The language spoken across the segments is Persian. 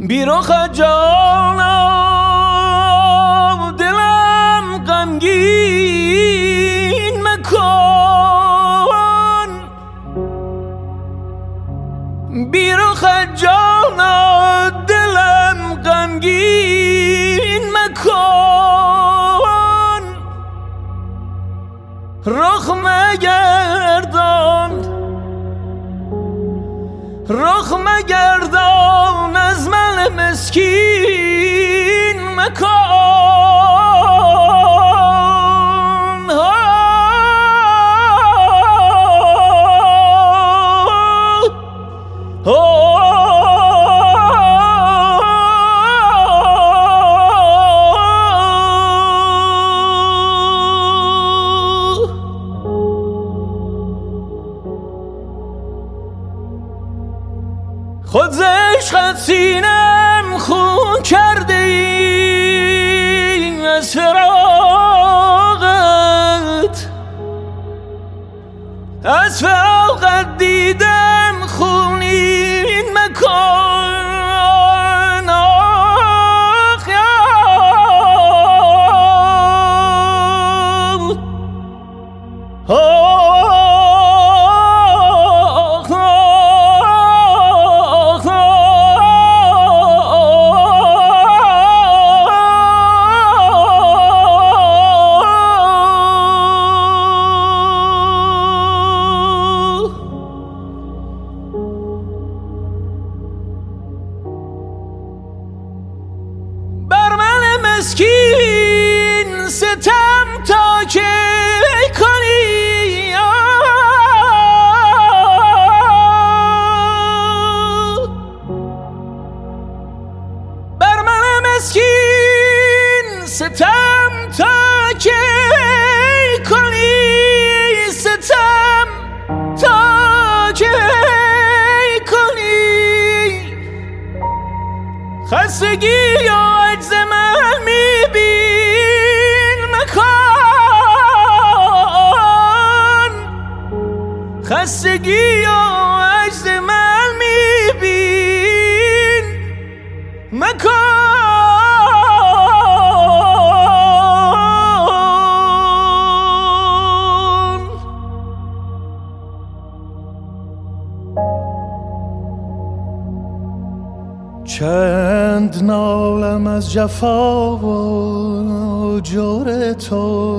بیرخ جانم دلم غمگین مکن، بیرخ جانم دلم غمگین مکن، رخ مگردان از من مسکین مکن. خود ز عشقت سینم خون کرده ای، از فراقت دیدم خونین مکن. آخ مسکین ستم تا که کنی، بر من مسکین ستم تا که کنی، ستم تا که کنی، خستگی یا عجز من میبین مکن، خستگی یا عجز من میبین مکن. چند نالم از جفا و جور تو،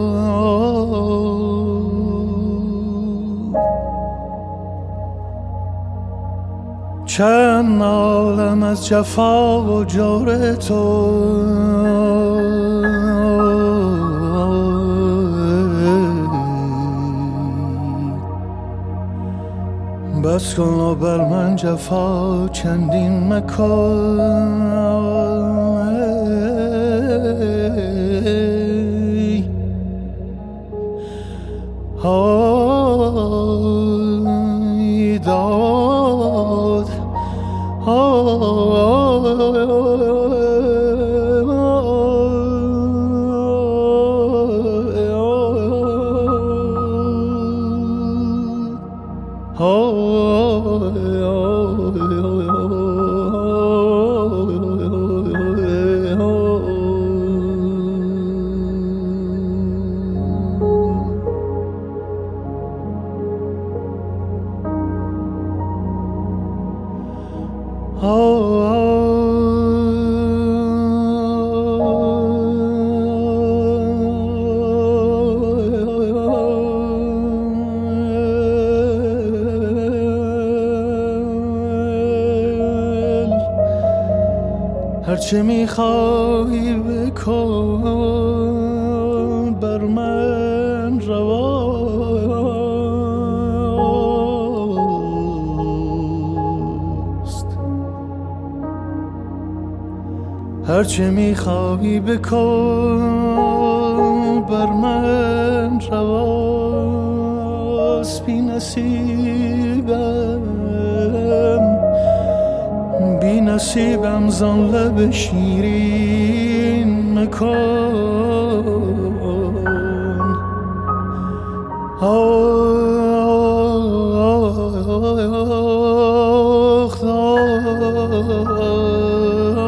چند نالم از جفا و جور تو، بس کن و بر من جفا چندین مکن. ای داد هرچه میخوای بکن بر من رواست، هرچه میخوای بکن بر من رواست. بی نصیبم زان لب شیرین مکن. آخ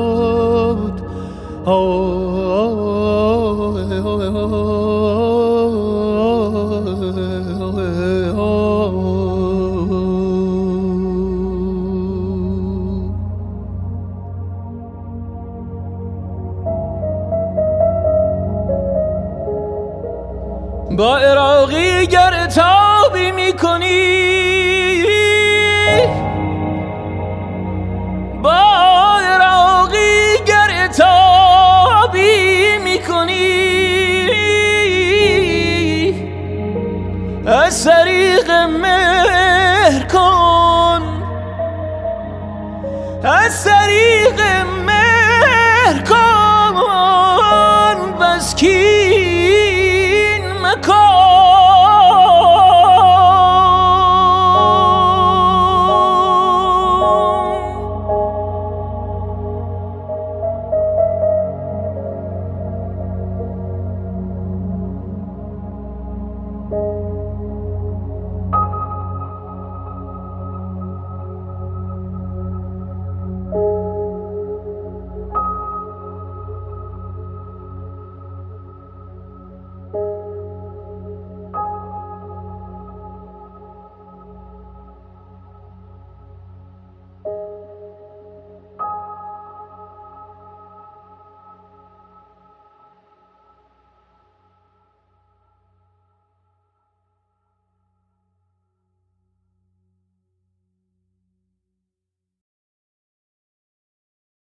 با عراقی گر تابی میکنی، با عراقی گر تابی میکنی، از طریق مهر کن، از طریق مهر کن، بس کی